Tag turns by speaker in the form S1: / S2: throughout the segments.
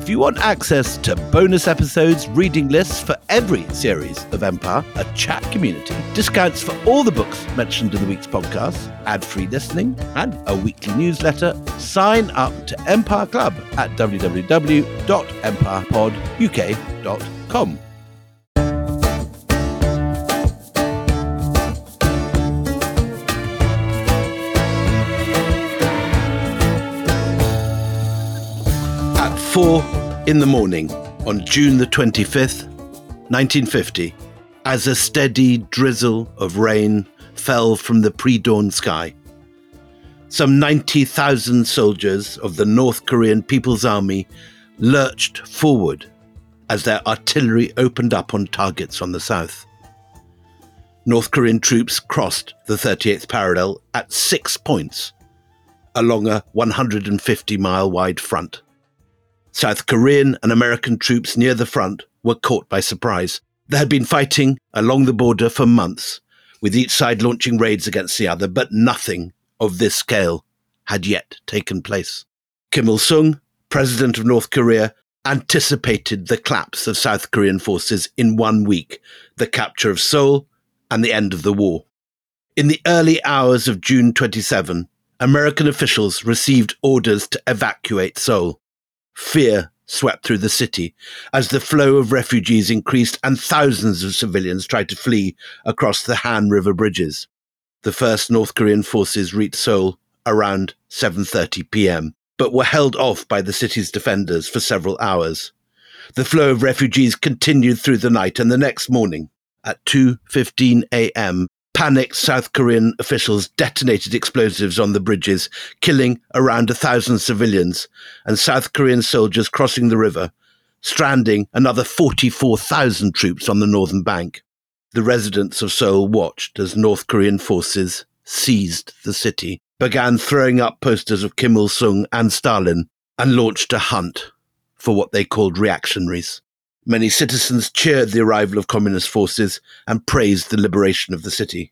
S1: If you want access to bonus episodes, reading lists for every series of Empire, a chat community, discounts for all the books mentioned in the week's podcast, ad-free listening, and a weekly newsletter, sign up to Empire Club at www.empirepoduk.com. At 4 in the morning on June the 25th, 1950, as a steady drizzle of rain fell from the pre-dawn sky, some 90,000 soldiers of the North Korean People's Army lurched forward as their artillery opened up on targets on the south. North Korean troops crossed the 38th parallel at 6 points along a 150-mile wide front. South Korean and American troops near the front were caught by surprise. They had been fighting along the border for months, with each side launching raids against the other, but nothing of this scale had yet taken place. Kim Il-sung, president of North Korea, anticipated the collapse of South Korean forces in 1 week, the capture of Seoul and the end of the war. In the early hours of June 27, American officials received orders to evacuate Seoul. Fear swept through the city as the flow of refugees increased and thousands of civilians tried to flee across the Han River bridges. The first North Korean forces reached Seoul around 7:30 p.m., but were held off by the city's defenders for several hours. The flow of refugees continued through the night, and the next morning, at 2:15 a.m., panicked South Korean officials detonated explosives on the bridges, killing around 1,000 civilians, and South Korean soldiers crossing the river, stranding another 44,000 troops on the northern bank. The residents of Seoul watched as North Korean forces seized the city, began throwing up posters of Kim Il-sung and Stalin, and launched a hunt for what they called reactionaries. Many citizens cheered the arrival of communist forces and praised the liberation of the city.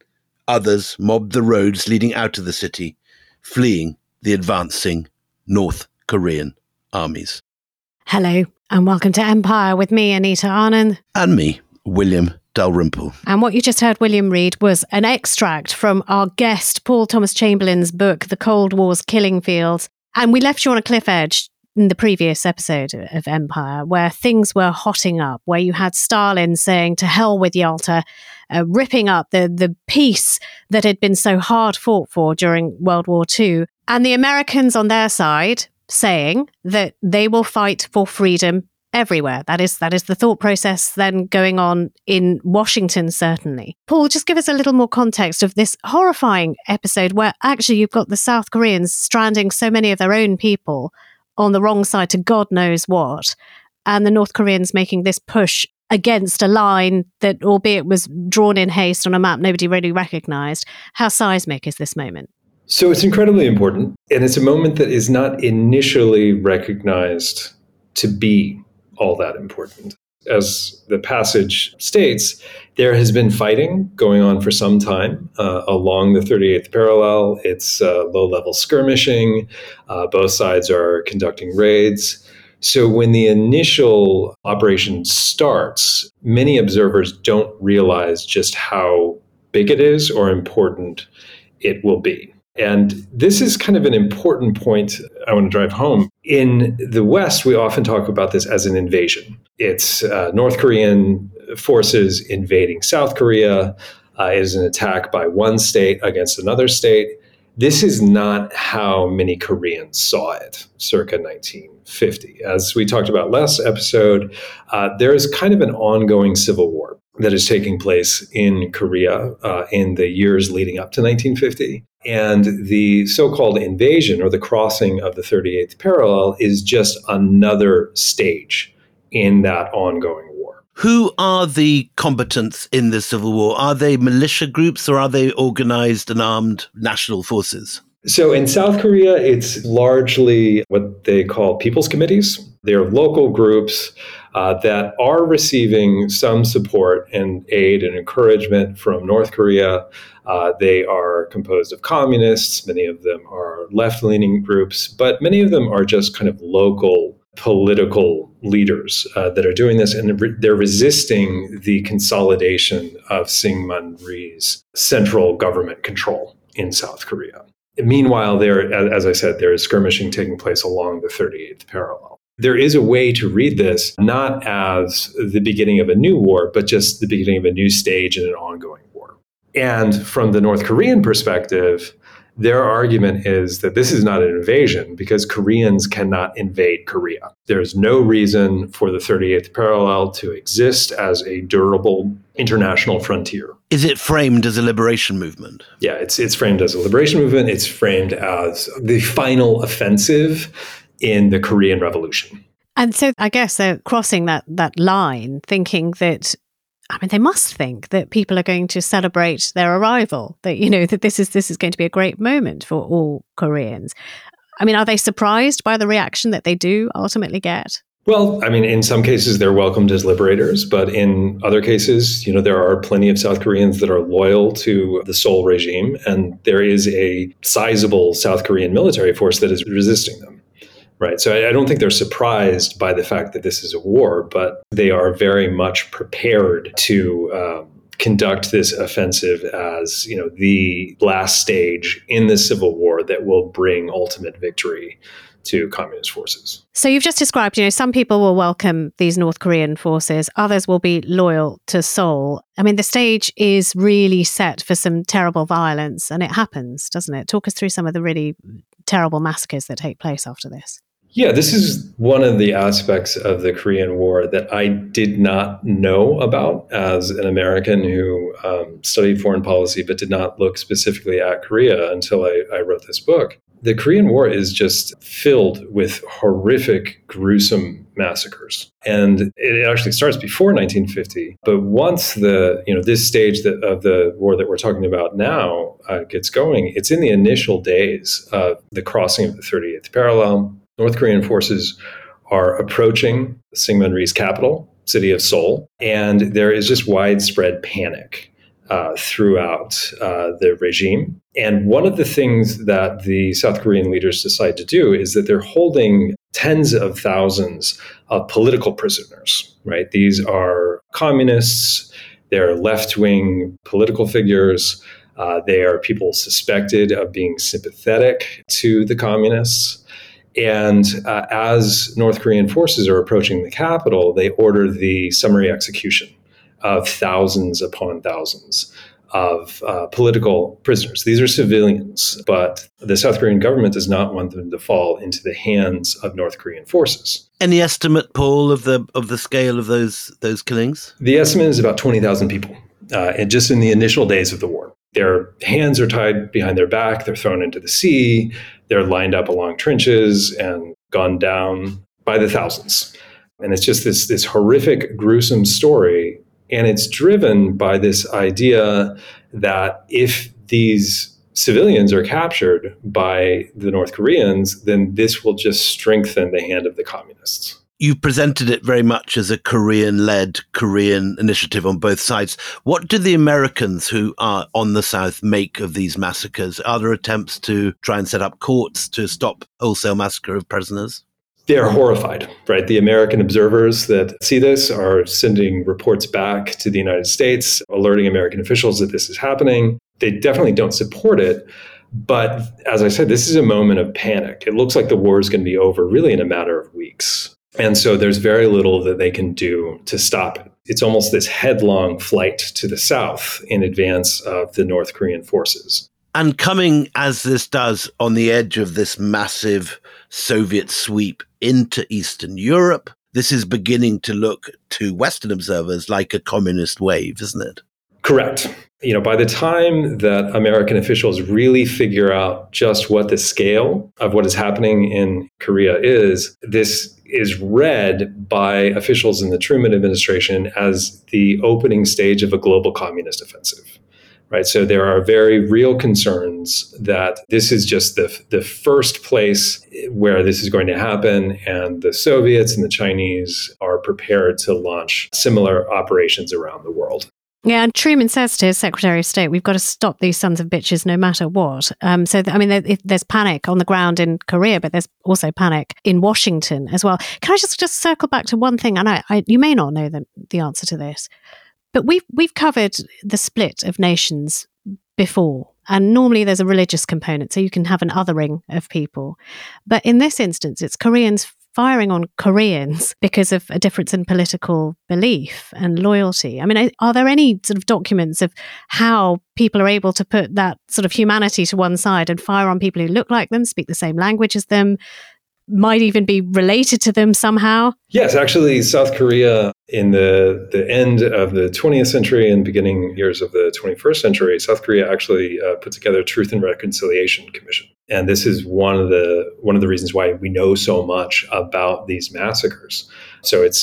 S1: Others mobbed the roads leading out of the city, fleeing the advancing North Korean armies.
S2: Hello, and welcome to Empire with me, Anita Anand.
S1: And me, William Dalrymple.
S2: And what you just heard William read was an extract from our guest, Paul Thomas Chamberlain's book, The Cold War's Killing Fields. And we left you on a cliff edge in the previous episode of Empire, where things were hotting up, where you had Stalin saying to hell with Yalta, ripping up the peace that had been so hard fought for during World War II, and the Americans on their side saying that they will fight for freedom everywhere. That is the thought process then going on in Washington, certainly. Paul, just give us a little more context of this horrifying episode where actually you've got the South Koreans stranding so many of their own people on the wrong side to God knows what, and the North Koreans making this push against a line that, albeit was drawn in haste on a map nobody really recognised. How seismic is this moment?
S3: So it's incredibly important, and it's a moment that is not initially recognized to be all that important. As the passage states, there has been fighting going on for some time along the 38th parallel. It's low-level skirmishing. Both sides are conducting raids. So when the initial operation starts, many observers don't realize just how big it is or important it will be. And this is kind of an important point I want to drive home. In the West, we often talk about this as an invasion. It's North Korean forces invading South Korea. It is an attack by one state against another state. This is not how many Koreans saw it circa 1950. As we talked about last episode, there is kind of an ongoing civil war that is taking place in Korea in the years leading up to 1950. And the so-called invasion or the crossing of the 38th parallel is just another stage in that ongoing war.
S1: Who are the combatants in the civil war? Are they militia groups or are they organized and armed national forces?
S3: So in South Korea, it's largely what they call people's committees. They're local groups that are receiving some support and aid and encouragement from North Korea. They are composed of communists. Many of them are left-leaning groups, but many of them are just kind of local political leaders that are doing this, and they're resisting the consolidation of Syngman Rhee's central government control in South Korea. Meanwhile, as I said, there is skirmishing taking place along the 38th parallel. There is a way to read this not as the beginning of a new war, but just the beginning of a new stage in an ongoing war. And from the North Korean perspective, their argument is that this is not an invasion because Koreans cannot invade Korea. There's no reason for the 38th parallel to exist as a durable international frontier.
S1: Is it framed as a liberation movement?
S3: Yeah, it's framed as a liberation movement. It's framed as the final offensive in the Korean Revolution.
S2: And so I guess they're crossing that line, thinking that, I mean, they must think that people are going to celebrate their arrival, that, you know, that this is going to be a great moment for all Koreans. I mean, are they surprised by the reaction that they do ultimately get?
S3: Well, I mean, in some cases, they're welcomed as liberators, but in other cases, you know, there are plenty of South Koreans that are loyal to the Seoul regime, and there is a sizable South Korean military force that is resisting them. Right. So I don't think they're surprised by the fact that this is a war, but they are very much prepared to conduct this offensive as, you know, the last stage in the civil war that will bring ultimate victory to communist forces.
S2: So you've just described, you know, some people will welcome these North Korean forces, others will be loyal to Seoul. I mean, the stage is really set for some terrible violence, and it happens, doesn't it? Talk us through some of the really terrible massacres that take place after this.
S3: Yeah, this is one of the aspects of the Korean War that I did not know about as an American who studied foreign policy but did not look specifically at Korea until I wrote this book. The Korean War is just filled with horrific, gruesome massacres. And it actually starts before 1950. But once this stage of the war that we're talking about now gets going, it's in the initial days of the crossing of the 38th parallel. North Korean forces are approaching Syngman Rhee's capital, city of Seoul, and there is just widespread panic throughout the regime. And one of the things that the South Korean leaders decide to do is that they're holding tens of thousands of political prisoners, right? These are communists, they're left-wing political figures, they are people suspected of being sympathetic to the communists. And as North Korean forces are approaching the capital, they order the summary execution of thousands upon thousands of political prisoners. These are civilians, but the South Korean government does not want them to fall into the hands of North Korean forces.
S1: Any estimate, Paul, of the scale of those killings?
S3: The estimate is about 20,000 people, and just in the initial days of the war. Their hands are tied behind their back, they're thrown into the sea, they're lined up along trenches and gunned down by the thousands. And it's just this horrific, gruesome story. And it's driven by this idea that if these civilians are captured by the North Koreans, then this will just strengthen the hand of the communists.
S1: You presented it very much as a Korean-led Korean initiative on both sides. What do the Americans who are on the South make of these massacres? Are there attempts to try and set up courts to stop wholesale massacre of prisoners?
S3: They're horrified, right? The American observers that see this are sending reports back to the United States, alerting American officials that this is happening. They definitely don't support it. But as I said, this is a moment of panic. It looks like the war is going to be over really in a matter of weeks. And so there's very little that they can do to stop it. It's almost this headlong flight to the south in advance of the North Korean forces.
S1: And coming, as this does, on the edge of this massive Soviet sweep into Eastern Europe, this is beginning to look to Western observers like a communist wave, isn't it?
S3: Correct. You know, by the time that American officials really figure out just what the scale of what is happening in Korea is, this is read by officials in the Truman administration as the opening stage of a global communist offensive. Right. So there are very real concerns that this is just the first place where this is going to happen. And the Soviets and the Chinese are prepared to launch similar operations around the world.
S2: Yeah, and Truman says to his Secretary of State, we've got to stop these sons of bitches no matter what. There's panic on the ground in Korea, but there's also panic in Washington as well. Can I just circle back to one thing? And you may not know the answer to this, but we've covered the split of nations before. And normally there's a religious component, so you can have an othering of people. But in this instance, it's Koreans firing on Koreans because of a difference in political belief and loyalty. I mean, are there any sort of documents of how people are able to put that sort of humanity to one side and fire on people who look like them, speak the same language as them, might even be related to them somehow?
S3: Yes, actually, South Korea in the end of the 20th century and beginning years of the 21st century, South Korea actually put together a Truth and Reconciliation Commission. And this is one of the reasons why we know so much about these massacres. So it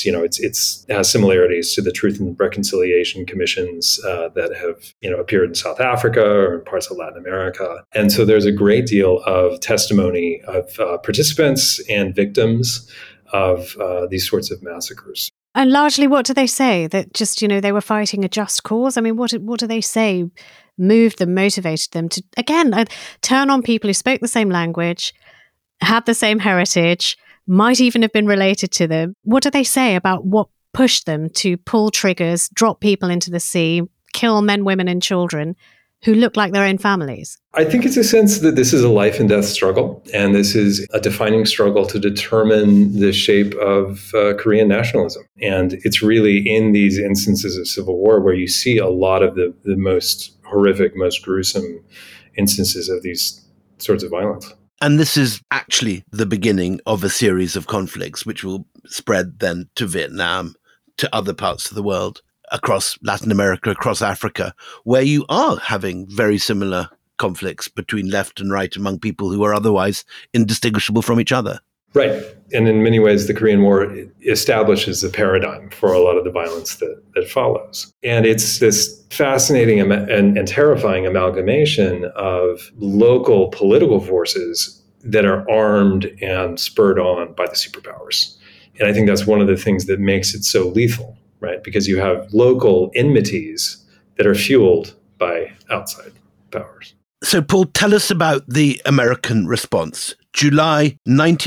S3: has similarities to the Truth and Reconciliation Commissions that have appeared in South Africa or in parts of Latin America. And so there's a great deal of testimony of participants and victims of these sorts of massacres.
S2: And largely, what do they say? That just, they were fighting a just cause? I mean, what do they say moved them, motivated them to, again, turn on people who spoke the same language, had the same heritage, might even have been related to them? What do they say about what pushed them to pull triggers, drop people into the sea, kill men, women, and children who look like their own families?
S3: I think it's a sense that this is a life and death struggle, and this is a defining struggle to determine the shape of Korean nationalism. And it's really in these instances of civil war where you see a lot of the most horrific, most gruesome instances of these sorts of violence.
S1: And this is actually the beginning of a series of conflicts which will spread then to Vietnam, to other parts of the world, across Latin America, across Africa, where you are having very similar conflicts between left and right among people who are otherwise indistinguishable from each other.
S3: Right. And in many ways, the Korean War establishes a paradigm for a lot of the violence that follows. And it's this fascinating and terrifying amalgamation of local political forces that are armed and spurred on by the superpowers. And I think that's one of the things that makes it so lethal, right? Because you have local enmities that are fueled by outside powers.
S1: So, Paul, tell us about the American response. July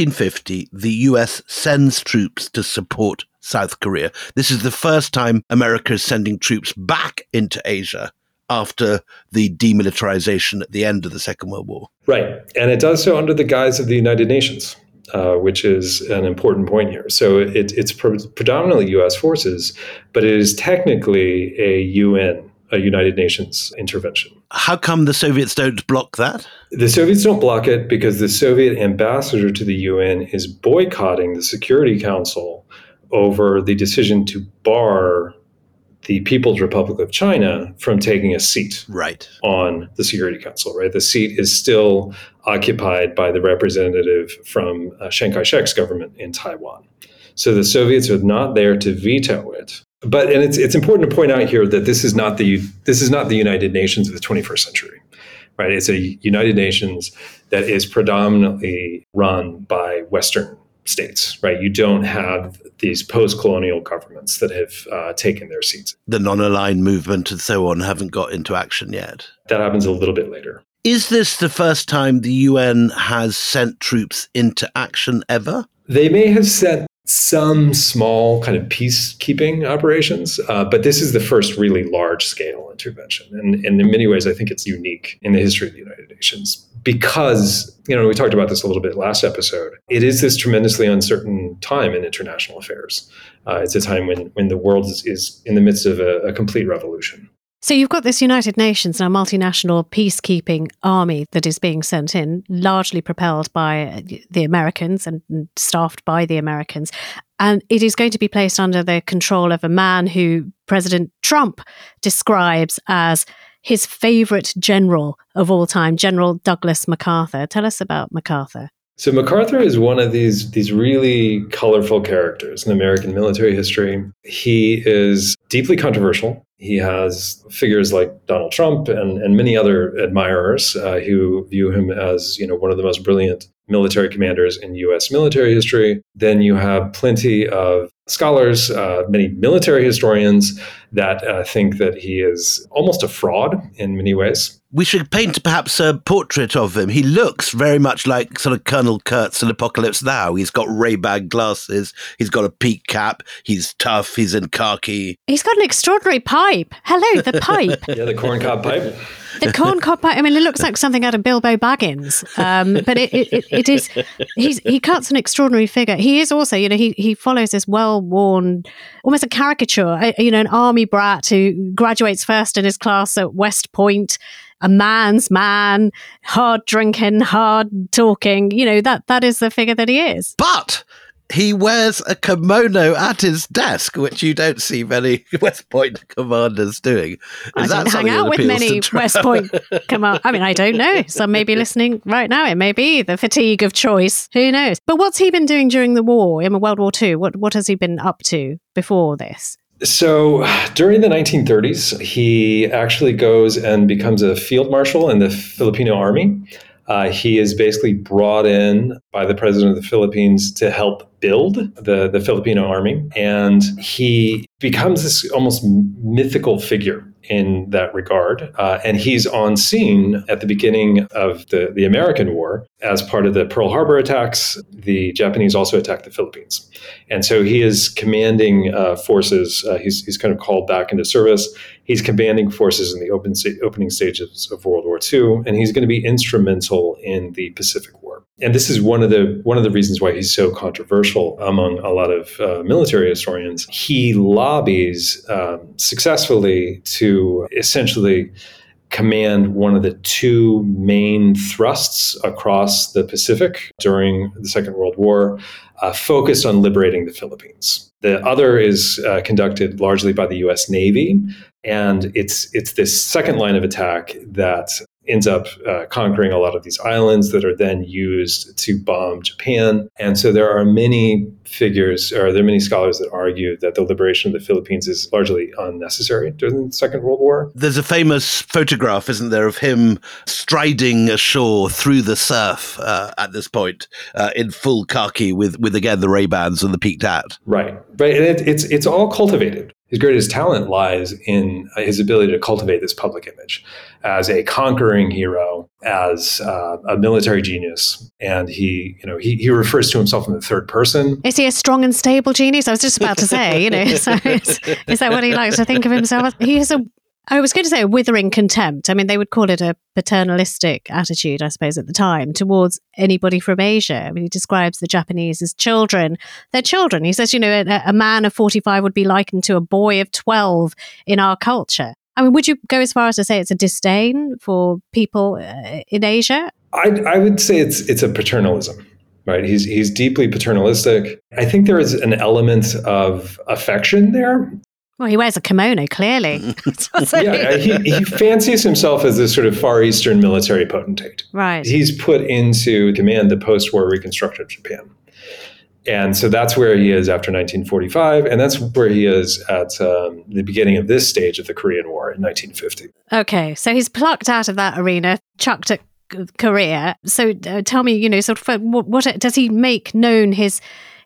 S1: 1950, the US sends troops to support South Korea. This is the first time America is sending troops back into Asia after the demilitarization at the end of the Second World War.
S3: Right. And it does so under the guise of the United Nations, which is an important point here. So it's predominantly US forces, but it is technically a United Nations intervention.
S1: How come the Soviets don't block that?
S3: The Soviets don't block it because the Soviet ambassador to the UN is boycotting the Security Council over the decision to bar the People's Republic of China from taking a seat on the Security Council. Right, the seat is still occupied by the representative from Chiang Kai-shek's government in Taiwan. So the Soviets are not there to veto it. But it's important to point out here that this is not the United Nations of the 21st century, right? It's a United Nations that is predominantly run by Western states, right? You don't have these post-colonial governments that have taken their seats.
S1: The non-aligned movement and so on haven't got into action yet.
S3: That happens a little bit later.
S1: Is this the first time the UN has sent troops into action ever?
S3: They may have sent some small kind of peacekeeping operations, but this is the first really large-scale intervention. And in many ways, I think it's unique in the history of the United Nations because, we talked about this a little bit last episode. It is this tremendously uncertain time in international affairs. It's a time when the world is in the midst of a complete revolution.
S2: So you've got this United Nations, now multinational peacekeeping army that is being sent in, largely propelled by the Americans and staffed by the Americans. And it is going to be placed under the control of a man who President Trump describes as his favorite general of all time, General Douglas MacArthur. Tell us about MacArthur.
S3: So MacArthur is one of these really colorful characters in American military history. He is deeply controversial. He has figures like Donald Trump and many other admirers who view him as, one of the most brilliant military commanders in U.S. military history. Then you have plenty of scholars, many military historians that think that he is almost a fraud in many ways.
S1: We should paint perhaps a portrait of him. He looks very much like sort of Colonel Kurtz in Apocalypse Now. He's got Ray-Ban glasses. He's got a peak cap. He's tough. He's in khaki.
S2: He's got an extraordinary pipe. Hello, the pipe.
S3: Yeah, the corncob pipe.
S2: The corncob pipe. I mean, it looks like something out of Bilbo Baggins. But it is. He cuts an extraordinary figure. He is also, he follows this well-worn, almost a caricature. An army brat who graduates first in his class at West Point. A man's man, hard drinking, hard talking. That is the figure that he is.
S1: But he wears a kimono at his desk, which you don't see many West Point commanders doing.
S2: I don't hang out with many West Point commanders. I mean, I don't know. Some may be listening right now. It may be the fatigue of choice. Who knows? But what's he been doing during the war, in World War II? What has he been up to before this?
S3: So during the 1930s, he actually goes and becomes a field marshal in the Filipino army. He is basically brought in by the president of the Philippines to help build the Filipino army. And he becomes this almost mythical figure in that regard. And he's on scene at the beginning of the American War. As part of the Pearl Harbor attacks, the Japanese also attacked the Philippines. And so he is commanding forces. He's kind of called back into service. He's commanding forces in the opening stages of World War II, and he's going to be instrumental in the Pacific War. And this is one of the reasons why he's so controversial among a lot of military historians. He lobbies successfully to essentially command one of the two main thrusts across the Pacific during the Second World War, focused on liberating the Philippines. The other is conducted largely by the U.S. Navy, and it's this second line of attack that ends up conquering a lot of these islands that are then used to bomb Japan. And so there are many scholars that argue that the liberation of the Philippines is largely unnecessary during the Second World War.
S1: There's a famous photograph, isn't there, of him striding ashore through the surf at this point in full khaki with again, the Ray-Bans and the peaked hat.
S3: Right. And it's all cultivated. His greatest talent lies in his ability to cultivate this public image as a conquering hero, as a military genius. And he refers to himself in the third person.
S2: Is he a strong and stable genius? I was just about to say, so is that what he likes to think of himself? He has I was going to say a withering contempt. I mean, they would call it a paternalistic attitude, I suppose, at the time towards anybody from Asia. I mean, he describes the Japanese as children. They're children. He says, a man of 45 would be likened to a boy of 12 in our culture. I mean, would you go as far as to say it's a disdain for people in Asia?
S3: I would say it's a paternalism. Right, he's deeply paternalistic. I think there is an element of affection there.
S2: Well, he wears a kimono, clearly.
S3: Yeah, he fancies himself as this sort of Far Eastern military potentate.
S2: Right.
S3: He's put into command the post-war reconstruction of Japan. And so that's where he is after 1945, and that's where he is at the beginning of this stage of the Korean War in 1950.
S2: Okay, so he's plucked out of that arena, chucked at Korea. So tell me, sort of, what does he make known his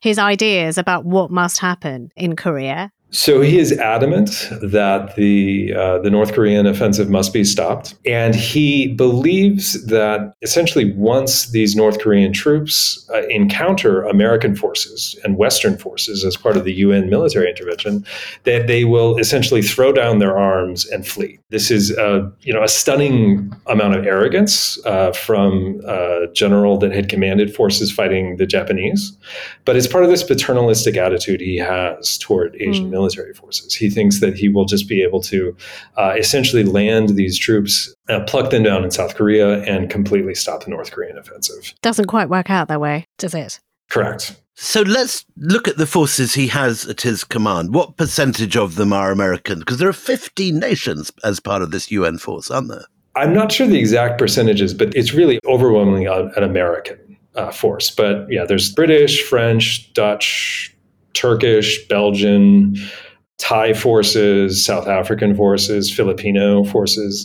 S2: ideas about what must happen in Korea?
S3: So he is adamant that the North Korean offensive must be stopped. And he believes that essentially once these North Korean troops encounter American forces and Western forces as part of the UN military intervention, that they will essentially throw down their arms and flee. This is a stunning amount of arrogance from a general that had commanded forces fighting the Japanese. But it's part of this paternalistic attitude he has toward Asian military forces. He thinks that he will just be able to essentially land these troops, pluck them down in South Korea, and completely stop the North Korean offensive.
S2: Doesn't quite work out that way, does it?
S3: Correct.
S1: So let's look at the forces he has at his command. What percentage of them are American? Because there are 50 nations as part of this UN force, aren't there? I'm
S3: not sure the exact percentages, but it's really overwhelmingly an American force. But yeah, there's British, French, Dutch, Turkish, Belgian, Thai forces, South African forces, Filipino forces.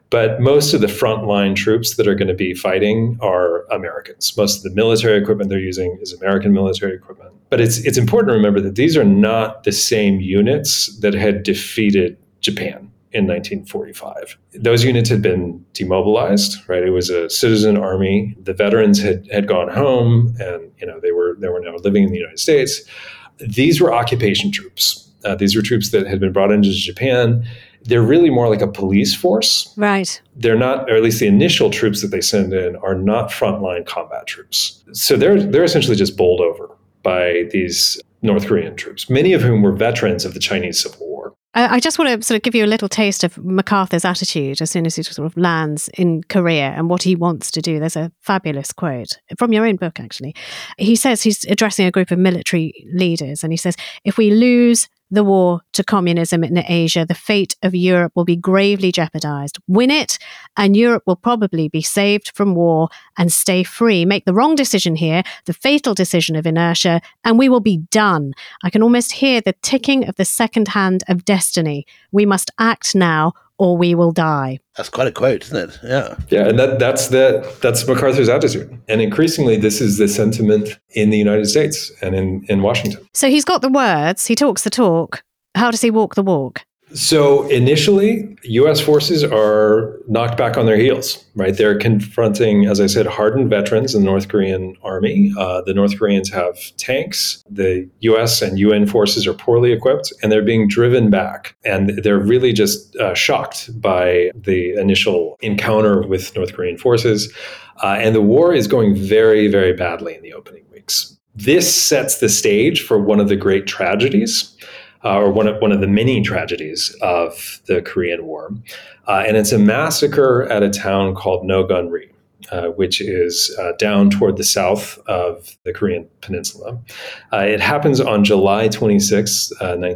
S3: But most of the frontline troops that are going to be fighting are Americans. Most of the military equipment they're using is American military equipment. But it's important to remember that these are not the same units that had defeated Japan in 1945. Those units had been demobilized, right? It was a citizen army. The veterans had gone home, and they were now living in the United States. These were occupation troops. These were troops that had been brought into Japan. They're really more like a police force.
S2: Right.
S3: They're not, or at least the initial troops that they send in are not frontline combat troops. So they're essentially just bowled over by these North Korean troops, many of whom were veterans of the Chinese Civil War.
S2: I just want to sort of give you a little taste of MacArthur's attitude as soon as he sort of lands in Korea and what he wants to do. There's a fabulous quote from your own book, actually. He says he's addressing a group of military leaders, and he says, if we lose the war to communism in Asia, the fate of Europe will be gravely jeopardized. Win it, and Europe will probably be saved from war and stay free. Make the wrong decision here, the fatal decision of inertia, and we will be done. I can almost hear the ticking of the second hand of destiny. We must act now, or we will die.
S1: That's quite a quote, isn't it? Yeah.
S3: Yeah, and that's MacArthur's attitude. And increasingly, this is the sentiment in the United States and in Washington.
S2: So he's got the words, he talks the talk. How does he walk the walk?
S3: So initially, U.S. forces are knocked back on their heels, right? They're confronting, as I said, hardened veterans in the North Korean army. The North Koreans have tanks. The U.S. and UN forces are poorly equipped, and they're being driven back. And they're really just shocked by the initial encounter with North Korean forces. And the war is going very, very badly in the opening weeks. This sets the stage for one of the great tragedies, or one of the many tragedies of the Korean War. And it's a massacre at a town called Nogunri, which is down toward the south of the Korean peninsula. It happens on July 26,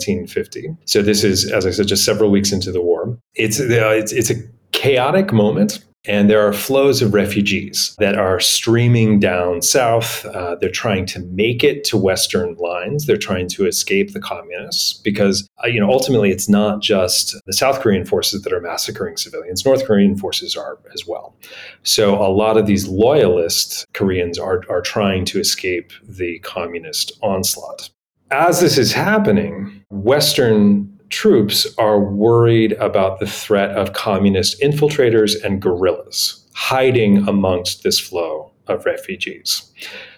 S3: 1950. So this is, as I said, just several weeks into the war. It's a chaotic moment. And there are flows of refugees that are streaming down south. They're trying to make it to Western lines. They're trying to escape the communists because, ultimately, it's not just the South Korean forces that are massacring civilians. North Korean forces are as well. So a lot of these loyalist Koreans are trying to escape the communist onslaught. As this is happening, Western troops are worried about the threat of communist infiltrators and guerrillas hiding amongst this flow of refugees.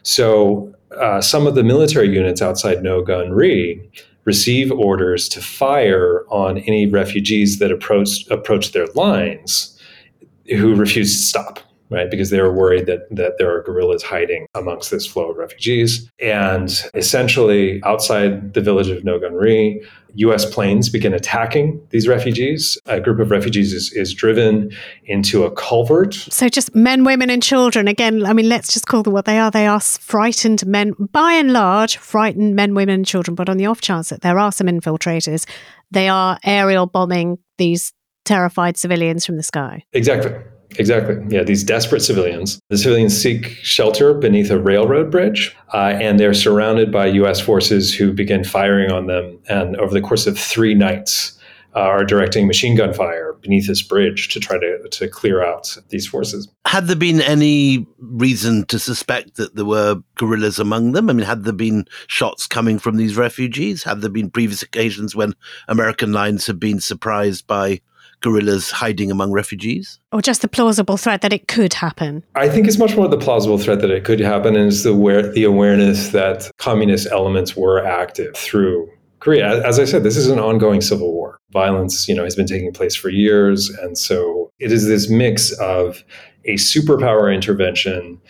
S3: So some of the military units outside Nogunri receive orders to fire on any refugees that approach their lines who refuse to stop, right? Because they were worried that there are guerrillas hiding amongst this flow of refugees. And essentially, outside the village of Nogunri, U.S. planes begin attacking these refugees. A group of refugees is driven into a culvert.
S2: So just men, women, and children. Again, I mean, let's just call them what they are. They are frightened men, by and large, frightened men, women, and children. But on the off chance that there are some infiltrators, they are aerial bombing these terrified civilians from the sky.
S3: Exactly. Yeah, these desperate civilians. The civilians seek shelter beneath a railroad bridge, and they're surrounded by U.S. forces who begin firing on them. And over the course of 3 nights, are directing machine gun fire beneath this bridge to try to clear out these forces.
S1: Had there been any reason to suspect that there were guerrillas among them? I mean, had there been shots coming from these refugees? Had there been previous occasions when American lines have been surprised by guerrillas hiding among refugees?
S2: Or just the plausible threat that it could happen?
S3: I think it's much more the plausible threat that it could happen, and it's the awareness that communist elements were active through Korea. As I said, this is an ongoing civil war. Violence, has been taking place for years, and so it is this mix of a superpower intervention,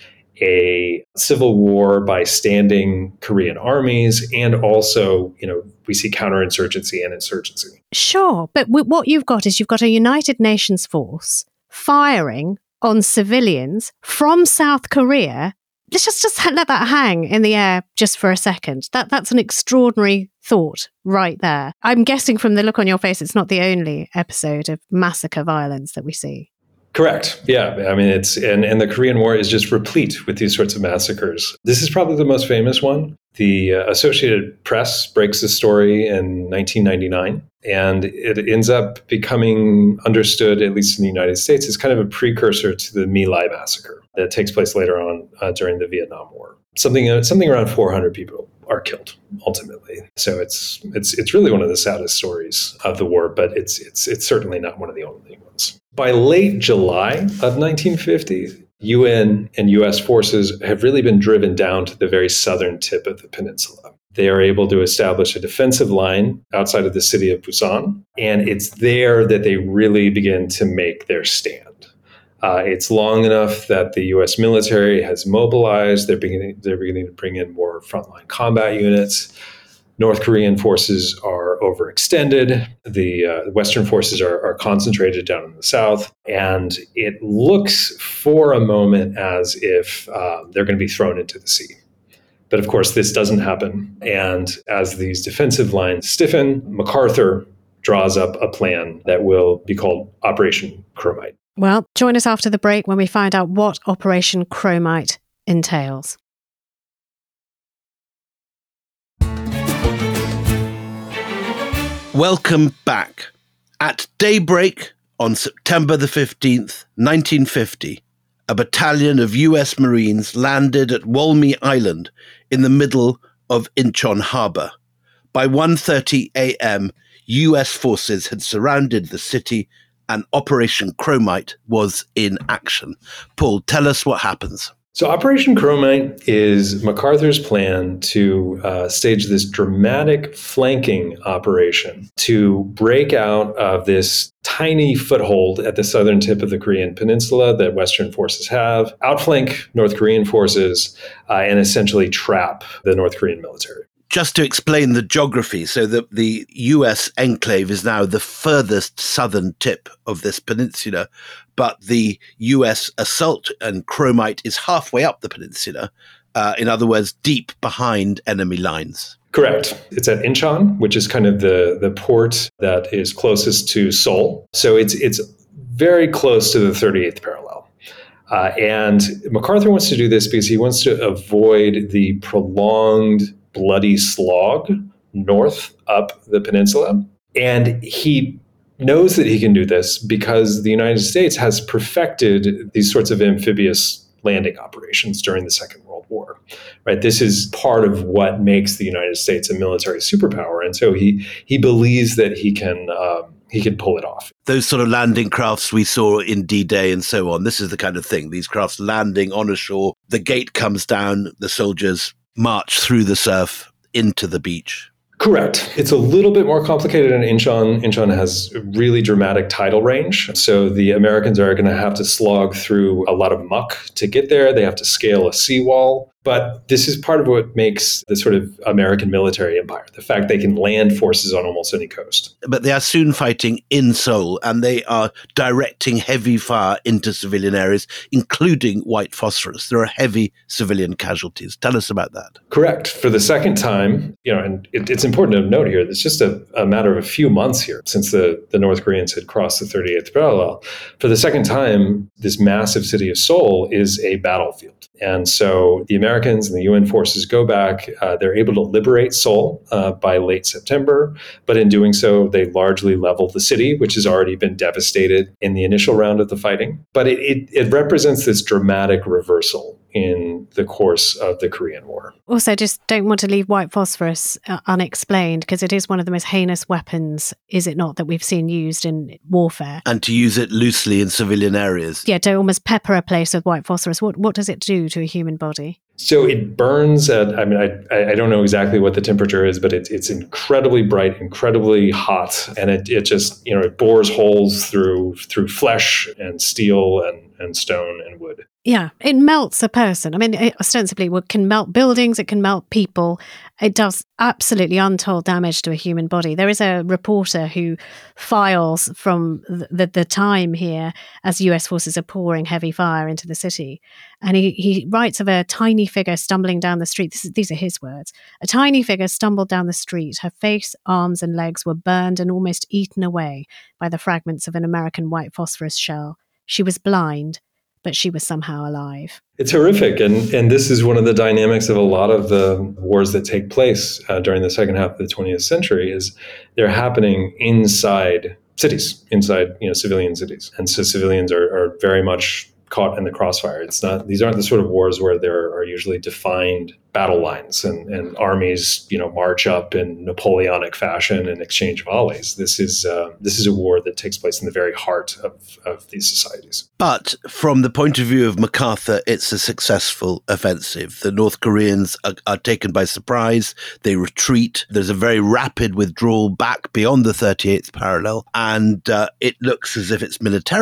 S3: a civil war by standing Korean armies, and also, we see counterinsurgency and insurgency.
S2: Sure, but what you've got a United Nations force firing on civilians from South Korea. Let's just let that hang in the air just for a second. That's an extraordinary thought right there. I'm guessing from the look on your face, it's not the only episode of massacre violence that we see.
S3: Correct. Yeah. I mean, and the Korean War is just replete with these sorts of massacres. This is probably the most famous one. The Associated Press breaks the story in 1999, and it ends up becoming understood, at least in the United States, as kind of a precursor to the My Lai massacre that takes place later on during the Vietnam War. Something around 400 people are killed ultimately. So it's really one of the saddest stories of the war, but it's certainly not one of the only ones. By late July of 1950, UN and US forces have really been driven down to the very southern tip of the peninsula. They are able to establish a defensive line outside of the city of Busan, and it's there that they really begin to make their stand. It's long enough that the U.S. military has mobilized. They're beginning to bring in more frontline combat units. North Korean forces are overextended. The Western forces are concentrated down in the south. And it looks for a moment as if they're going to be thrown into the sea. But of course, this doesn't happen. And as these defensive lines stiffen, MacArthur draws up a plan that will be called Operation Chromite.
S2: Well, join us after the break when we find out what Operation Chromite entails.
S1: Welcome back. At daybreak on September the 15th, 1950, a battalion of US Marines landed at Walmy Island in the middle of Incheon Harbor. By 1:30 a.m., US forces had surrounded the city and Operation Chromite was in action. Paul, tell us what happens.
S3: So Operation Chromite is MacArthur's plan to stage this dramatic flanking operation to break out of this tiny foothold at the southern tip of the Korean peninsula that Western forces have, outflank North Korean forces, and essentially trap the North Korean military.
S1: Just to explain the geography, so that the US enclave is now the furthest southern tip of this peninsula, but the US assault and Chromite is halfway up the peninsula, in other words, deep behind enemy lines.
S3: Correct. It's at Incheon, which is kind of the port that is closest to Seoul. So it's very close to the 38th parallel. And MacArthur wants to do this because he wants to avoid the prolonged bloody slog north up the peninsula. And he knows that he can do this because the United States has perfected these sorts of amphibious landing operations during the Second World War. Right? This is part of what makes the United States a military superpower. And so he believes that he can pull it off.
S1: Those sort of landing crafts we saw in D-Day and so on, this is the kind of thing. These crafts landing on a shore, the gate comes down, the soldiers march through the surf into the beach.
S3: Correct. It's a little bit more complicated in Incheon. Incheon has really dramatic tidal range. So the Americans are going to have to slog through a lot of muck to get there. They have to scale a seawall. But this is part of what makes the sort of American military empire, the fact they can land forces on almost any coast.
S1: But they are soon fighting in Seoul, and they are directing heavy fire into civilian areas, including white phosphorus. There are heavy civilian casualties. Tell us about that.
S3: Correct. For the second time, and it's important to note here, it's just a matter of a few months here since the North Koreans had crossed the 38th parallel. For the second time, this massive city of Seoul is a battlefield. And so the Americans and the UN forces go back. They're able to liberate Seoul by late September. But in doing so, they largely level the city, which has already been devastated in the initial round of the fighting. But it represents this dramatic reversal in the course of the Korean War.
S2: Also, just don't want to leave white phosphorus unexplained, because it is one of the most heinous weapons, is it not, that we've seen used in warfare.
S1: And to use it loosely in civilian areas.
S2: Yeah, to almost pepper a place with white phosphorus. What does it do to a human body?
S3: So it burns at, I don't know exactly what the temperature is, but it's incredibly bright, incredibly hot. And it just, it bores holes through flesh and steel and stone and wood.
S2: Yeah, it melts a person. I mean, it ostensibly can melt buildings, it can melt people. It does absolutely untold damage to a human body. There is a reporter who files from the time here as US forces are pouring heavy fire into the city. And he writes of a tiny figure stumbling down the street. These are his words. A tiny figure stumbled down the street. Her face, arms, and legs were burned and almost eaten away by the fragments of an American white phosphorus shell. She was blind, but she was somehow alive.
S3: It's horrific. And this is one of the dynamics of a lot of the wars that take place during the second half of the 20th century is they're happening inside cities, inside civilian cities. And so civilians are very much caught in the crossfire. These aren't the sort of wars where there are usually defined battle lines and armies, march up in Napoleonic fashion and exchange volleys. This is a war that takes place in the very heart of these societies.
S1: But from the point of view of MacArthur, it's a successful offensive. The North Koreans are taken by surprise. They retreat. There's a very rapid withdrawal back beyond the 38th parallel. And it looks as if it's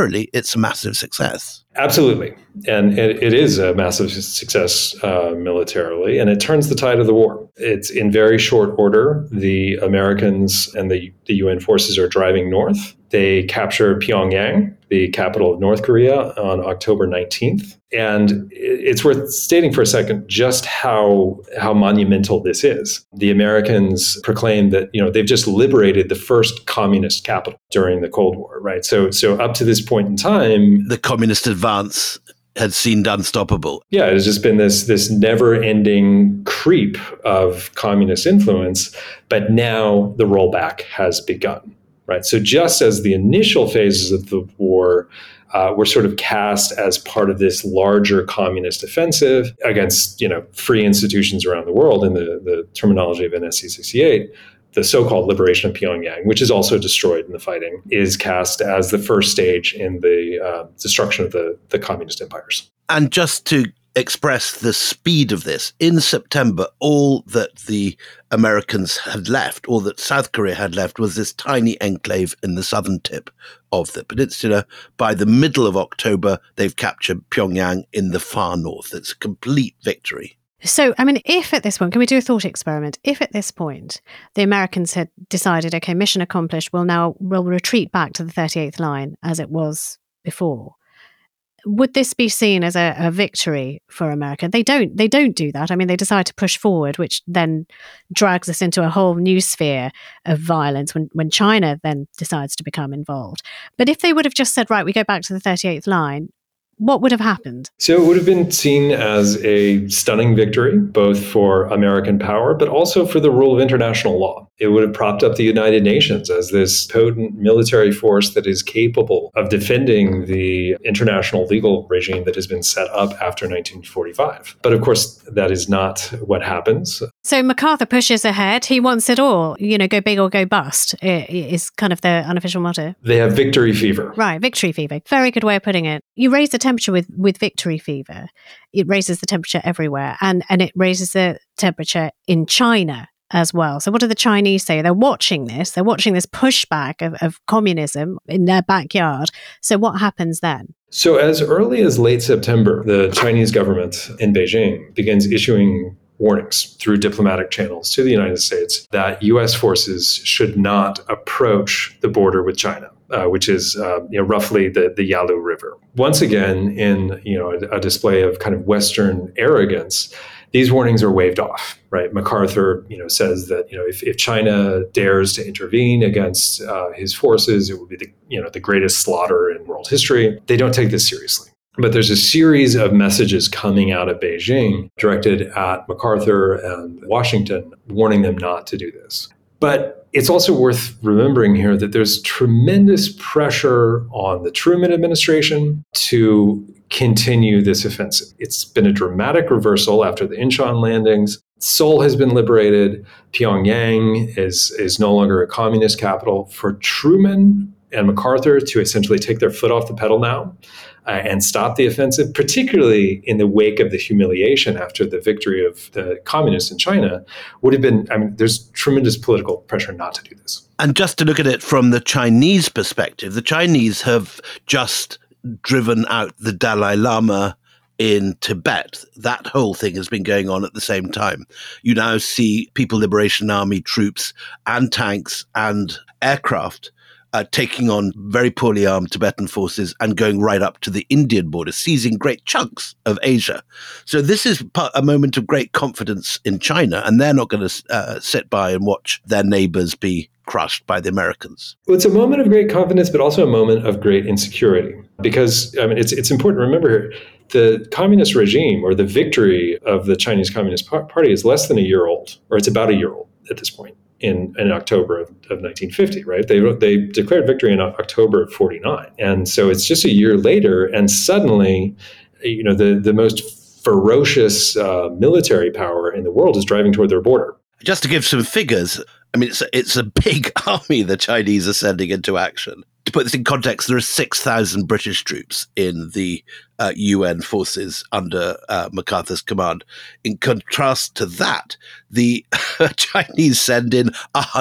S1: a massive success.
S3: Absolutely. And it is a massive success militarily, and it turns the tide of the war. It's in very short order. The Americans and the UN forces are driving north. They capture Pyongyang, the capital of North Korea, on October 19th. And it's worth stating for a second just how monumental this is. The Americans proclaim that, they've just liberated the first communist capital during the Cold War, right? So up to this point in time,
S1: the communist advance had seemed unstoppable.
S3: Yeah, it has just been this never-ending creep of communist influence, but now the rollback has begun. Right. So just as the initial phases of the war were sort of cast as part of this larger communist offensive against, free institutions around the world in the terminology of NSC 68, the so-called liberation of Pyongyang, which is also destroyed in the fighting, is cast as the first stage in the destruction of the communist empires.
S1: And just to express the speed of this, in September, all that the Americans had left, all that South Korea had left, was this tiny enclave in the southern tip of the peninsula. By the middle of October, they've captured Pyongyang in the far north. It's a complete victory.
S2: So, if at this point, can we do a thought experiment? If at this point the Americans had decided, okay, mission accomplished, we'll retreat back to the 38th line as it was before, would this be seen as a victory for America? They don't do that. They decide to push forward, which then drags us into a whole new sphere of violence when China then decides to become involved. But if they would have just said, right, we go back to the 38th line, what would have happened?
S3: So it would have been seen as a stunning victory, both for American power, but also for the rule of international law. It would have propped up the United Nations as this potent military force that is capable of defending the international legal regime that has been set up after 1945. But of course, that is not what happens.
S2: So MacArthur pushes ahead. He wants it all. Go big or go bust is kind of the unofficial motto.
S3: They have victory fever.
S2: Right, victory fever. Very good way of putting it. You raise the temperature with victory fever. It raises the temperature everywhere, and it raises the temperature in China as well. So what do the Chinese say? They're watching this pushback of communism in their backyard. So what happens then?
S3: So as early as late September, the Chinese government in Beijing begins issuing warnings through diplomatic channels to the United States that U.S. forces should not approach the border with China, which is roughly the Yalu River. Once again, in a display of kind of Western arrogance, these warnings are waved off, right? MacArthur, says that if China dares to intervene against his forces, it would be the greatest slaughter in world history. They don't take this seriously. But there's a series of messages coming out of Beijing directed at MacArthur and Washington, warning them not to do this. But it's also worth remembering here that there's tremendous pressure on the Truman administration to continue this offensive. It's been a dramatic reversal after the Incheon landings. Seoul has been liberated. Pyongyang is no longer a communist capital. For Truman and MacArthur to essentially take their foot off the pedal now and stop the offensive, particularly in the wake of the humiliation after the victory of the communists in China, would have been, there's tremendous political pressure not to do this.
S1: And just to look at it from the Chinese perspective, the Chinese have just driven out the Dalai Lama in Tibet. That whole thing has been going on at the same time. You now see People Liberation Army troops and tanks and aircraft taking on very poorly armed Tibetan forces and going right up to the Indian border, seizing great chunks of Asia. So this is a moment of great confidence in China, and they're not going to sit by and watch their neighbors be crushed by the Americans.
S3: Well, it's a moment of great confidence, but also a moment of great insecurity. Because, I mean, it's important to remember the communist regime, or the victory of the Chinese Communist Party, is less than a year old, or it's about a year old at this point in October of 1950, right? They declared victory in October of 49. And so it's just a year later, and suddenly, the most ferocious military power in the world is driving toward their border.
S1: Just to give some figures, I mean, it's a big army the Chinese are sending into action. To put this in context, there are 6,000 British troops in the UN forces under MacArthur's command. In contrast to that, the Chinese send in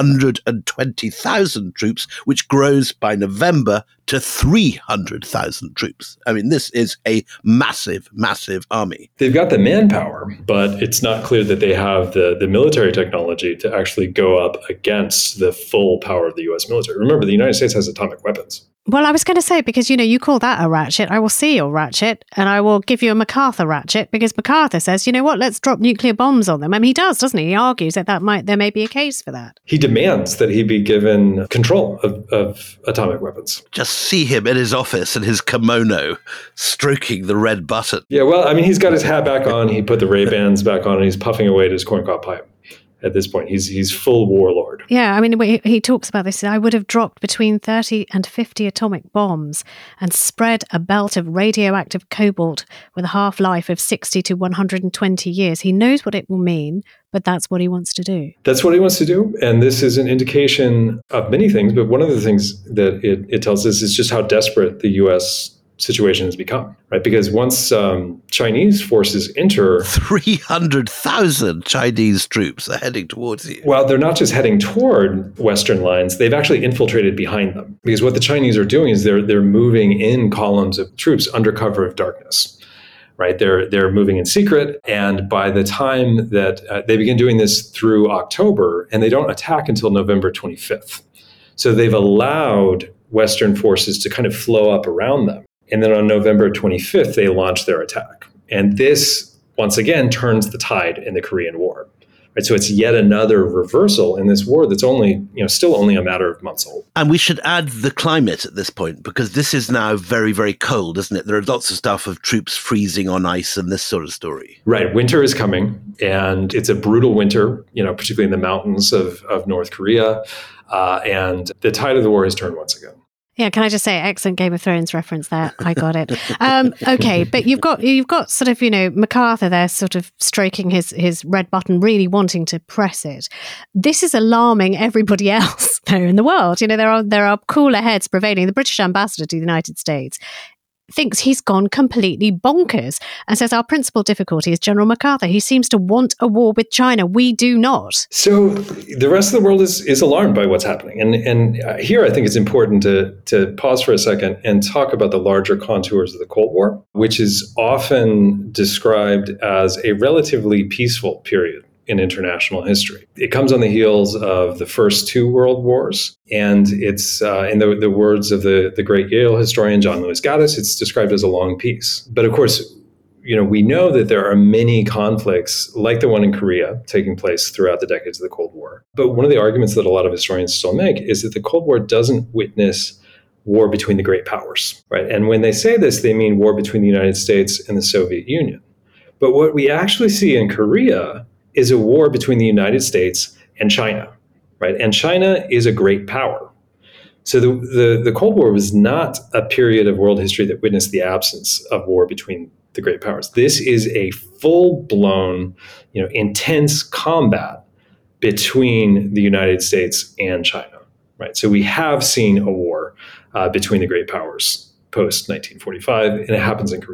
S1: 120,000 troops, which grows by November to 300,000 troops. I mean, this is a massive, massive army.
S3: They've got the manpower, but it's not clear that they have the military technology to actually go up against the full power of the U.S. military. Remember, the United States has atomic weapons.
S2: Well, I was going to say, because, you call that a ratchet, I will see your ratchet and I will give you a MacArthur ratchet, because MacArthur says, you know what, let's drop nuclear bombs on them. I mean, he does, doesn't he? He argues that there may be a case for that.
S3: He demands that he be given control of atomic weapons.
S1: Just see him in his office in his kimono, stroking the red button.
S3: Yeah, well, I mean, he's got his hat back on, he put the Ray-Bans back on, and he's puffing away at his corncob pipe. At this point, he's full warlord.
S2: Yeah, I mean, he talks about this. I would have dropped between 30 and 50 atomic bombs and spread a belt of radioactive cobalt with a half-life of 60 to 120 years. He knows what it will mean, but that's what he wants to do.
S3: That's what he wants to do. And this is an indication of many things. But one of the things that it tells us is just how desperate the U.S. situation has become, right? Because once Chinese forces enter...
S1: 300,000 Chinese troops are heading towards you.
S3: Well, they're not just heading toward Western lines, they've actually infiltrated behind them. Because what the Chinese are doing is they're moving in columns of troops under cover of darkness, right? They're moving in secret, and by the time that they begin doing this through October, and they don't attack until November 25th. So they've allowed Western forces to kind of flow up around them. And then on November 25th, they launch their attack. And this, once again, turns the tide in the Korean War. Right? So it's yet another reversal in this war that's still only a matter of months old.
S1: And we should add the climate at this point, because this is now very, very cold, isn't it? There are lots of stuff of troops freezing on ice and this sort of story.
S3: Right. Winter is coming, and it's a brutal winter, particularly in the mountains of North Korea. And the tide of the war has turned once again.
S2: Yeah, can I just say, excellent Game of Thrones reference there. I got it. Okay, but you've got sort of, MacArthur there sort of stroking his red button, really wanting to press it. This is alarming everybody else there in the world. There are cooler heads prevailing. The British ambassador to the United States thinks he's gone completely bonkers and says our principal difficulty is General MacArthur. He seems to want a war with China. We do not.
S3: So the rest of the world is alarmed by what's happening. And here I think it's important to pause for a second and talk about the larger contours of the Cold War, which is often described as a relatively peaceful period in international history. It comes on the heels of the first two world wars, and it's, in the words of the great Yale historian John Lewis Gaddis, it's described as a long peace. But of course, we know that there are many conflicts like the one in Korea taking place throughout the decades of the Cold War. But one of the arguments that a lot of historians still make is that the Cold War doesn't witness war between the great powers, right? And when they say this, they mean war between the United States and the Soviet Union. But what we actually see in Korea is a war between the United States and China, right? And China is a great power. So the Cold War was not a period of world history that witnessed the absence of war between the great powers. This is a full-blown, intense combat between the United States and China, right? So we have seen a war between the great powers post-1945, and it happens in Korea.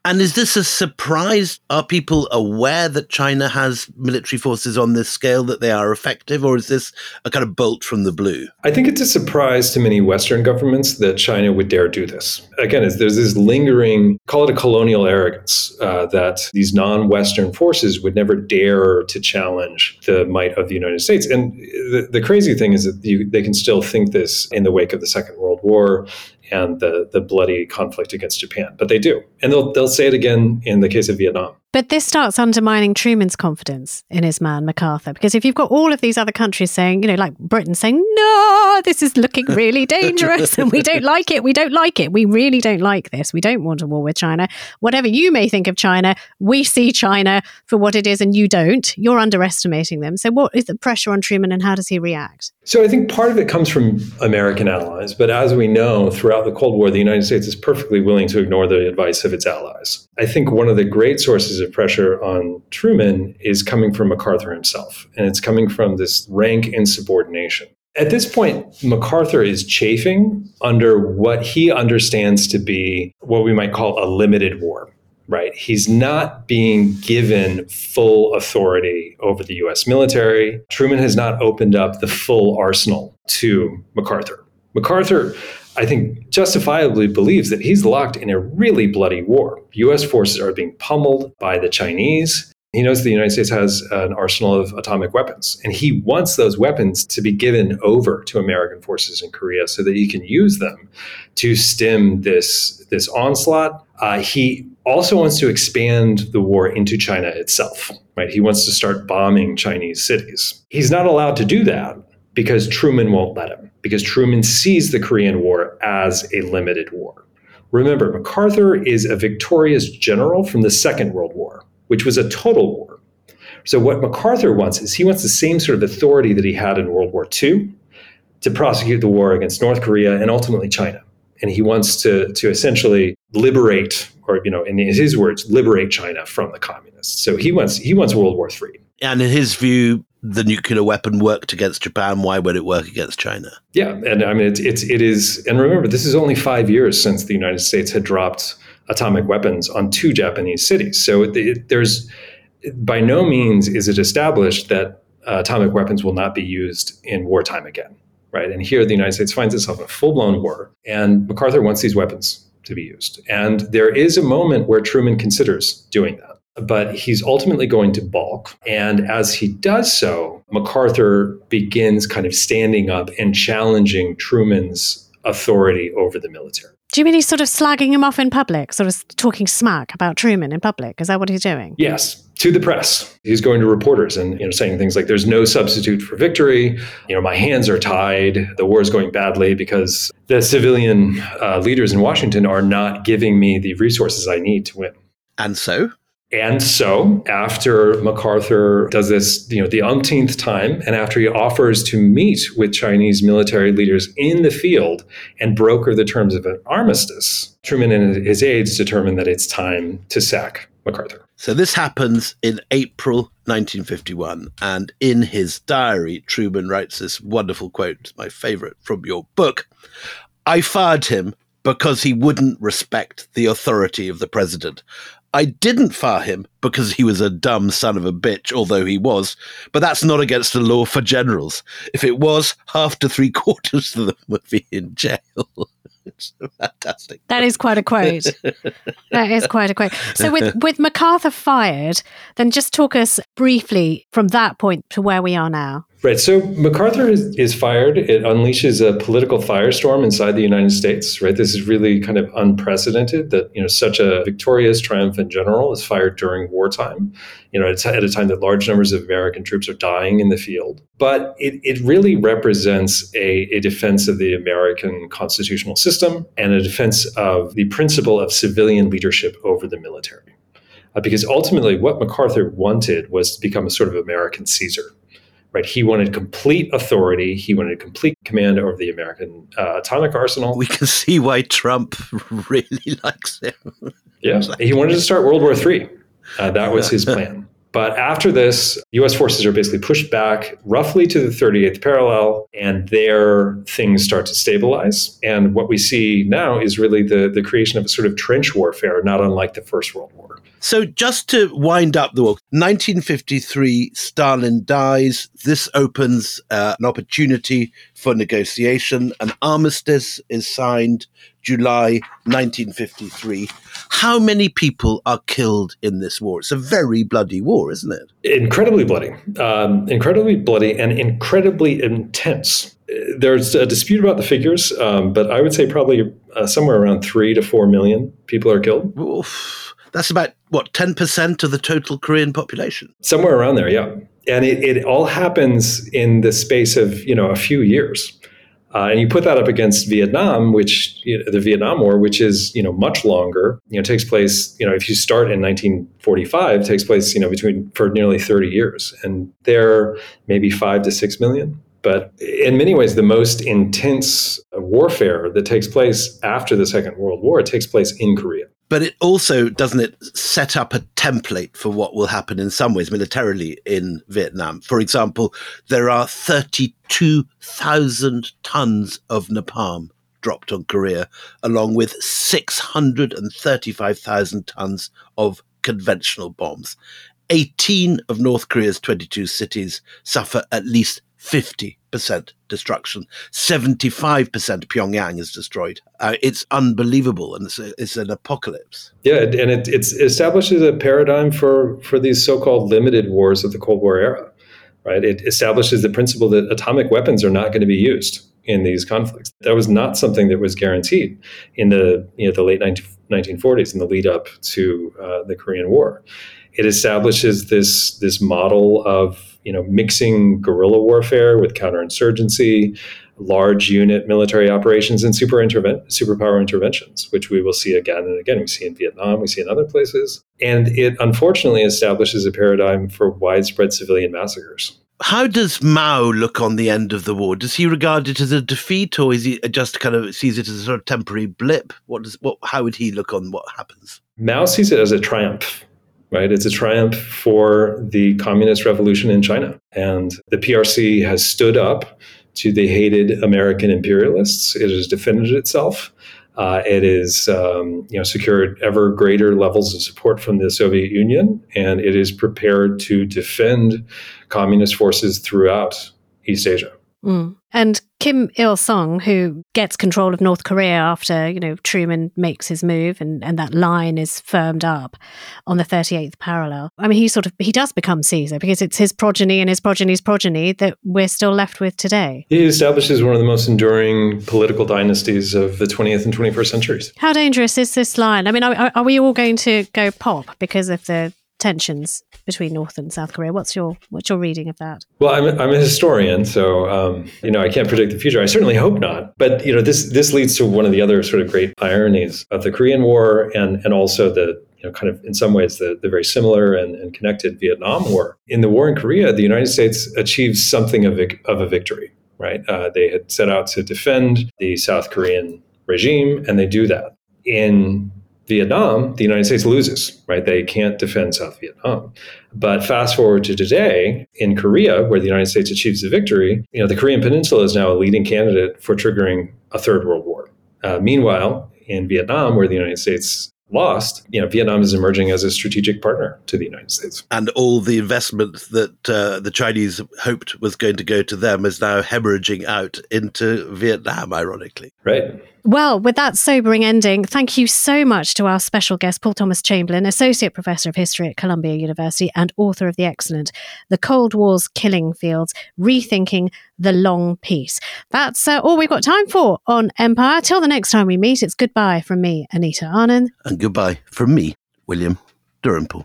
S1: And is this a surprise? Are people aware that China has military forces on this scale, that they are effective, or is this a kind of bolt from the blue?
S3: I think it's a surprise to many Western governments that China would dare do this. Again, there's this lingering, call it a colonial arrogance, that these non-Western forces would never dare to challenge the might of the United States. And the crazy thing is that they can still think this in the wake of the Second World War and the bloody conflict against Japan. But they do. And they'll say it again in the case of Vietnam.
S2: But this starts undermining Truman's confidence in his man, MacArthur, because if you've got all of these other countries saying, like Britain saying, no, this is looking really dangerous and we don't like it, we really don't like this, we don't want a war with China. Whatever you may think of China, we see China for what it is and you don't. You're underestimating them. So what is the pressure on Truman and how does he react?
S3: So I think part of it comes from American allies. But as we know, throughout the Cold War, the United States is perfectly willing to ignore the advice of its allies. I think one of the great sources of pressure on Truman is coming from MacArthur himself, and it's coming from this rank insubordination. At this point, MacArthur is chafing under what he understands to be what we might call a limited war, right? He's not being given full authority over the U.S. military. Truman has not opened up the full arsenal to MacArthur. MacArthur, I think, justifiably believes that he's locked in a really bloody war. U.S. forces are being pummeled by the Chinese. He knows the United States has an arsenal of atomic weapons, and he wants those weapons to be given over to American forces in Korea so that he can use them to stem this onslaught. He also wants to expand the war into China itself, right? He wants to start bombing Chinese cities. He's not allowed to do that because Truman won't let him, because Truman sees the Korean War as a limited war. Remember, MacArthur is a victorious general from the Second World War, which was a total war. So what MacArthur wants is he wants the same sort of authority that he had in World War II to prosecute the war against North Korea and ultimately China. And he wants to essentially liberate, or in his words, liberate China from the communists. So he wants World War III.
S1: And in his view, the nuclear weapon worked against Japan. Why would it work against China?
S3: Yeah, and I mean it is. And remember, this is only 5 years since the United States had dropped atomic weapons on 2 Japanese cities. So there's by no means is it established that atomic weapons will not be used in wartime again, right? And here the United States finds itself in a full-blown war, and MacArthur wants these weapons to be used. And there is a moment where Truman considers doing that, but he's ultimately going to balk. And as he does so, MacArthur begins kind of standing up and challenging Truman's authority over the military.
S2: Do you mean he's sort of slagging him off in public, sort of talking smack about Truman in public? Is that what he's doing?
S3: Yes, to the press. He's going to reporters and saying things like, "There's no substitute for victory. My hands are tied. The war is going badly because the civilian leaders in Washington are not giving me the resources I need to win."
S1: And so,
S3: after MacArthur does this, the umpteenth time, and after he offers to meet with Chinese military leaders in the field and broker the terms of an armistice, Truman and his aides determine that it's time to sack MacArthur.
S1: So this happens in April 1951. And in his diary, Truman writes this wonderful quote, my favorite from your book. "I fired him because he wouldn't respect the authority of the president. I didn't fire him because he was a dumb son of a bitch, although he was, but that's not against the law for generals. If it was, half to 3/4 of them would be in jail." It's fantastic.
S2: That is quite a quote. That is quite a quote. So with MacArthur fired, then just talk us briefly from that point to where we are now.
S3: Right. So MacArthur is fired. It unleashes a political firestorm inside the United States. Right. This is really kind of unprecedented that, such a victorious, triumphant general is fired during wartime. It's at a time that large numbers of American troops are dying in the field. But it really represents a defense of the American constitutional system and a defense of the principle of civilian leadership over the military. Because ultimately what MacArthur wanted was to become a sort of American Caesar. Right. He wanted complete authority. He wanted complete command over the American atomic arsenal.
S1: We can see why Trump really likes him.
S3: Yeah. He wanted to start World War III. That was his plan. But after this, U.S. forces are basically pushed back roughly to the 38th parallel, and there things start to stabilize. And what we see now is really the creation of a sort of trench warfare, not unlike the First World War.
S1: So just to wind up the war, 1953, Stalin dies. This opens an opportunity for negotiation. An armistice is signed July 1953. How many people are killed in this war? It's a very bloody war, isn't it?
S3: Incredibly bloody and incredibly intense. There's a dispute about the figures, but I would say probably somewhere around 3 to 4 million people are killed.
S1: Oof. That's about, 10% of the total Korean population?
S3: Somewhere around there, yeah. And it all happens in the space of, a few years. And you put that up against Vietnam, which the Vietnam War, which is much longer, takes place, if you start in 1945, takes place for nearly 30 years, and there maybe 5 to 6 million. But in many ways, the most intense warfare that takes place after the Second World War takes place in Korea.
S1: But it also, doesn't it, set up a template for what will happen in some ways militarily in Vietnam? For example, there are 32,000 tons of napalm dropped on Korea, along with 635,000 tons of conventional bombs. 18 of North Korea's 22 cities suffer at least 50% destruction. 75% Pyongyang is destroyed. It's unbelievable, and it's an apocalypse.
S3: Yeah, and it establishes a paradigm for these so-called limited wars of the Cold War era, right? It establishes the principle that atomic weapons are not going to be used in these conflicts. That was not something that was guaranteed in the late 1940s, in the lead up to the Korean War. It establishes this model of mixing guerrilla warfare with counterinsurgency, large unit military operations, and superpower interventions, which we will see again and again. We see in Vietnam, we see in other places. And it unfortunately establishes a paradigm for widespread civilian massacres.
S1: How does Mao look on the end of the war? Does he regard it as a defeat, or is he just kind of sees it as a sort of temporary blip? How would he look on what happens?
S3: Mao sees it as a triumph. Right, it's a triumph for the communist revolution in China. And the PRC has stood up to the hated American imperialists. It has defended itself. It is secured ever greater levels of support from the Soviet Union, and it is prepared to defend communist forces throughout East Asia.
S2: Mm. And Kim Il-sung, who gets control of North Korea after, Truman makes his move and that line is firmed up on the 38th parallel. I mean, he does become Caesar because it's his progeny and his progeny's progeny that we're still left with today.
S3: He establishes one of the most enduring political dynasties of the 20th and 21st centuries.
S2: How dangerous is this line? I mean, are we all going to go pop because of the tensions between North and South Korea? What's your reading of that?
S3: Well, I'm a historian, so I can't predict the future. I certainly hope not. But this leads to one of the other sort of great ironies of the Korean War and also the kind of in some ways the very similar and connected Vietnam War. In the war in Korea, the United States achieved something of a victory. Right? They had set out to defend the South Korean regime, and they do that. In Vietnam, the United States loses, right? They can't defend South Vietnam. But fast forward to today, in Korea, where the United States achieves the victory, the Korean Peninsula is now a leading candidate for triggering a third world war. Meanwhile, in Vietnam, where the United States lost, Vietnam is emerging as a strategic partner to the United States.
S1: And all the investment that the Chinese hoped was going to go to them is now hemorrhaging out into Vietnam, ironically.
S3: Right.
S2: Well, with that sobering ending, thank you so much to our special guest, Paul Thomas Chamberlain, Associate Professor of History at Columbia University and author of the excellent The Cold War's Killing Fields, Rethinking the Long Peace. That's all we've got time for on Empire. Till the next time we meet, it's goodbye from me, Anita Anand.
S1: And goodbye from me, William Dalrymple.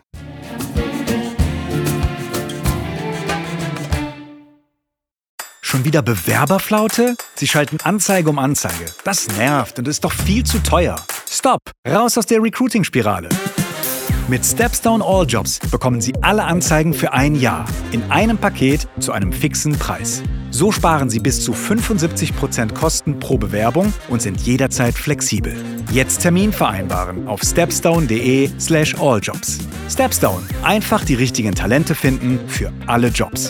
S4: Schon wieder Bewerberflaute? Sie schalten Anzeige um Anzeige. Das nervt und ist doch viel zu teuer. Stopp! Raus aus der Recruiting-Spirale. Mit StepStone All Jobs bekommen Sie alle Anzeigen für ein Jahr in einem Paket zu einem fixen Preis. So sparen Sie bis zu 75% Kosten pro Bewerbung und sind jederzeit flexibel. Jetzt Termin vereinbaren auf stepstone.de/alljobs. StepStone. Einfach die richtigen Talente finden für alle Jobs.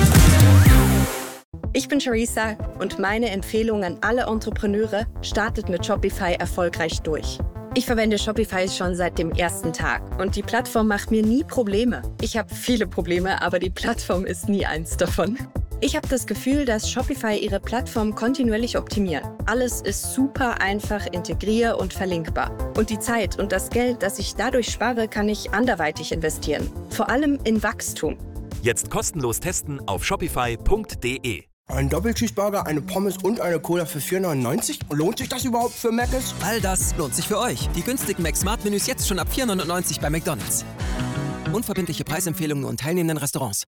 S5: Ich bin Charissa und meine Empfehlung an alle Entrepreneure: startet mit Shopify erfolgreich durch. Ich verwende Shopify schon seit dem ersten Tag und die Plattform macht mir nie Probleme. Ich habe viele Probleme, aber die Plattform ist nie eins davon. Ich habe das Gefühl, dass Shopify ihre Plattform kontinuierlich optimiert. Alles ist super einfach integrier- und verlinkbar. Und die Zeit und das Geld, das ich dadurch spare, kann ich anderweitig investieren. Vor allem in Wachstum.
S6: Jetzt kostenlos testen auf shopify.de.
S7: Ein Doppelcheeseburger, eine Pommes und eine Cola für 4,99 €? Lohnt sich das überhaupt für Mc's?
S8: All das lohnt sich für euch. Die günstigen Mac-Smart-Menüs jetzt schon ab 4,99 € bei McDonald's. Unverbindliche Preisempfehlungen und teilnehmenden Restaurants.